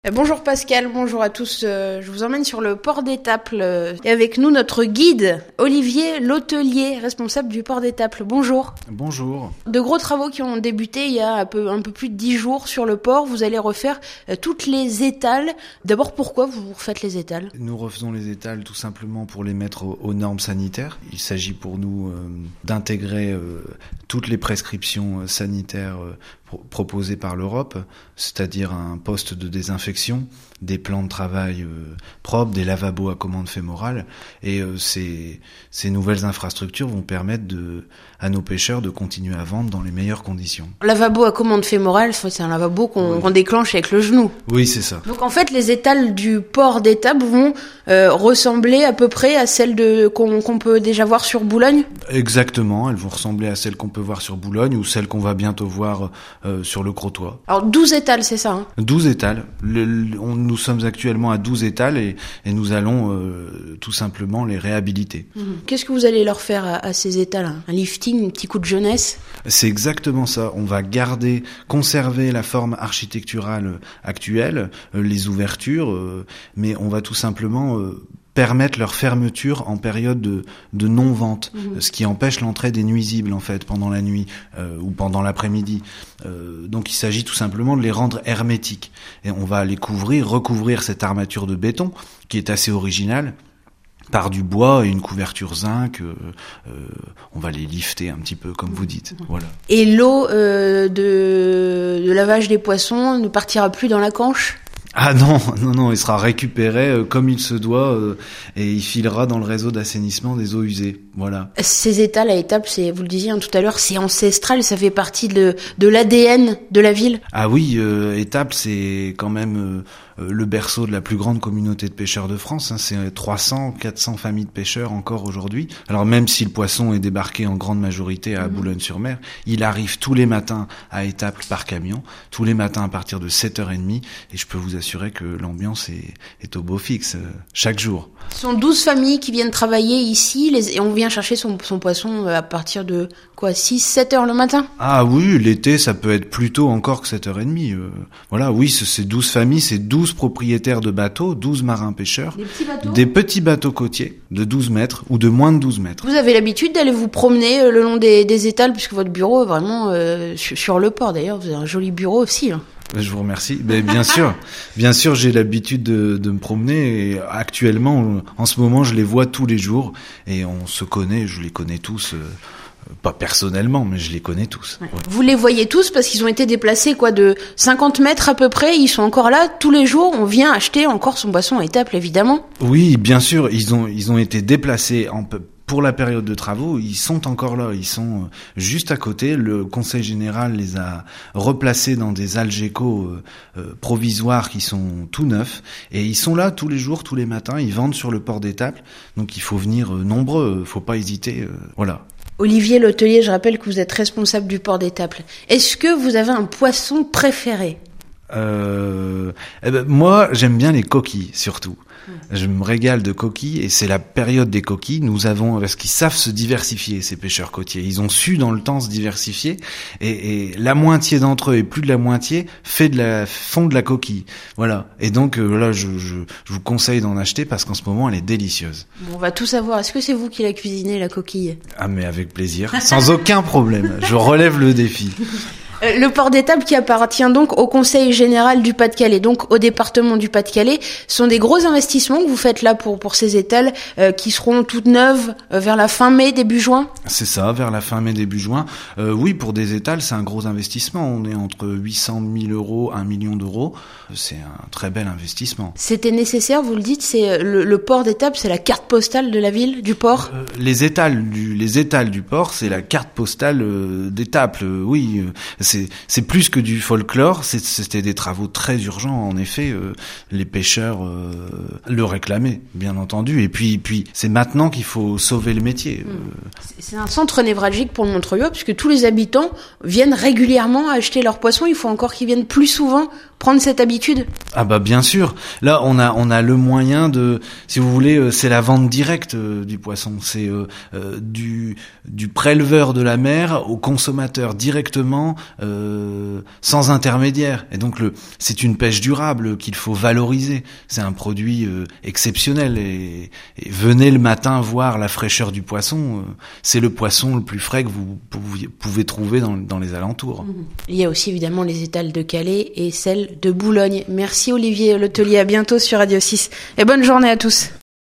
Bonjour Pascal, bonjour à tous. Je vous emmène sur le port d'Étaples et avec nous notre guide Olivier Lotelier, responsable du port d'Étaples. Bonjour. Bonjour. De gros travaux qui ont débuté il y a un peu plus de 10 jours sur le port. Vous allez refaire toutes les étals. D'abord, pourquoi vous refaites les étals ? Nous refaisons les étals tout simplement pour les mettre aux normes sanitaires. Il s'agit pour nous d'intégrer toutes les prescriptions sanitaires proposées par l'Europe, c'est-à-dire un poste de désinfection, des plans de travail propres, des lavabos à commande fémorale, et ces nouvelles infrastructures vont permettre à nos pêcheurs de continuer à vendre dans les meilleures conditions. Lavabo à commande fémorale, c'est un lavabo qu'on déclenche avec le genou. Oui, c'est ça. Donc en fait, les étals du port d'Étaples vont ressembler à peu près à celles qu'on peut déjà voir sur Boulogne ? Exactement, elles vont ressembler à celles qu'on peut voir sur Boulogne ou celles qu'on va bientôt voir sur le Crotoy. Alors 12 étals, c'est ça 12 étals. Nous sommes actuellement à 12 étals et nous allons tout simplement les réhabiliter. Qu'est-ce que vous allez leur faire à ces étals ? Un lifting, un petit coup de jeunesse ? C'est exactement ça. On va conserver la forme architecturale actuelle, les ouvertures, mais on va tout simplement permettre leur fermeture en période de non-vente, ce qui empêche l'entrée des nuisibles en fait pendant la nuit ou pendant l'après-midi. Donc il s'agit tout simplement de les rendre hermétiques. Et on va les recouvrir cette armature de béton qui est assez originale par du bois et une couverture zinc. On va les lifter un petit peu comme vous dites. Voilà. Et l'eau de lavage des poissons ne partira plus dans la Canche ? Ah non, il sera récupéré comme il se doit et il filera dans le réseau d'assainissement des eaux usées. Voilà. Ces étals à Étaples, vous le disiez tout à l'heure, c'est ancestral, ça fait partie de l'ADN de la ville. Ah oui, Étaples, c'est quand même le berceau de la plus grande communauté de pêcheurs de France. C'est 400 familles de pêcheurs encore aujourd'hui. Alors même si le poisson est débarqué en grande majorité à Boulogne-sur-Mer, il arrive tous les matins à Étaples par camion, tous les matins à partir de 7h30, et je peux vous assurer que l'ambiance est au beau fixe chaque jour. Ce sont 12 familles qui viennent travailler ici et on vient chercher son poisson à partir de 6-7 heures le matin ? Ah oui, l'été ça peut être plus tôt encore que 7h30. Voilà, oui, c'est 12 familles, c'est 12 propriétaires de bateaux, 12 marins pêcheurs. Des petits bateaux ? Des petits bateaux côtiers de 12 mètres ou de moins de 12 mètres. Vous avez l'habitude d'aller vous promener le long des étals puisque votre bureau est vraiment sur le port. D'ailleurs, vous avez un joli bureau aussi. Je vous remercie. Bien sûr, j'ai l'habitude de me promener et actuellement, en ce moment, je les vois tous les jours et on se connaît, je les connais tous, pas personnellement, mais je les connais tous. Ouais. Ouais. Vous les voyez tous parce qu'ils ont été déplacés de 50 mètres à peu près, ils sont encore là tous les jours, on vient acheter encore son poisson à Étaples évidemment. Oui, bien sûr, ils ont été déplacés pour la période de travaux, ils sont encore là, ils sont juste à côté. Le Conseil général les a replacés dans des Algeco provisoires qui sont tout neufs et ils sont là tous les jours, tous les matins, ils vendent sur le port d'Étaples. Donc il faut venir nombreux, faut pas hésiter, voilà. Olivier Lotelier, je rappelle que vous êtes responsable du port d'Étaples. Est-ce que vous avez un poisson préféré ? Moi, j'aime bien les coquilles, surtout. Je me régale de coquilles et c'est la période des coquilles. Parce qu'ils savent se diversifier, ces pêcheurs côtiers. Ils ont su dans le temps se diversifier et la moitié d'entre eux et plus de la moitié font de la coquille. Voilà. Et donc là, je vous conseille d'en acheter parce qu'en ce moment, elle est délicieuse. Bon, on va tout savoir. Est-ce que c'est vous qui la cuisinez, la coquille ? Ah, mais avec plaisir. Sans aucun problème. Je relève le défi. Le port d'Étaples qui appartient donc au Conseil général du Pas-de-Calais, donc au département du Pas-de-Calais, sont des gros investissements que vous faites là pour ces étals qui seront toutes neuves vers la fin mai, début juin ? C'est ça, vers la fin mai, début juin. Oui, pour des étals, c'est un gros investissement. On est entre 800 000 euros, 1 million d'euros. C'est un très bel investissement. C'était nécessaire, vous le dites, c'est le port d'Étaples, c'est la carte postale de la ville, du port ? Les étals du port, c'est la carte postale d'Étaples, oui. C'est plus que du folklore, c'était des travaux très urgents, en effet, les pêcheurs le réclamaient, bien entendu, et puis c'est maintenant qu'il faut sauver le métier. C'est un centre névralgique pour le Montreuil, puisque tous les habitants viennent régulièrement acheter leurs poissons, il faut encore qu'ils viennent plus souvent prendre cette habitude. Ah bah bien sûr, là on a le moyen de, si vous voulez, c'est la vente directe du poisson, c'est du préleveur de la mer au consommateur directement sans intermédiaire. Et donc c'est une pêche durable qu'il faut valoriser. C'est un produit exceptionnel. Et venez le matin voir la fraîcheur du poisson. C'est le poisson le plus frais que vous pouvez trouver dans les alentours. Il y a aussi évidemment les étals de Calais et celles de Boulogne. Merci Olivier Letellier, à bientôt sur Radio 6 et bonne journée à tous.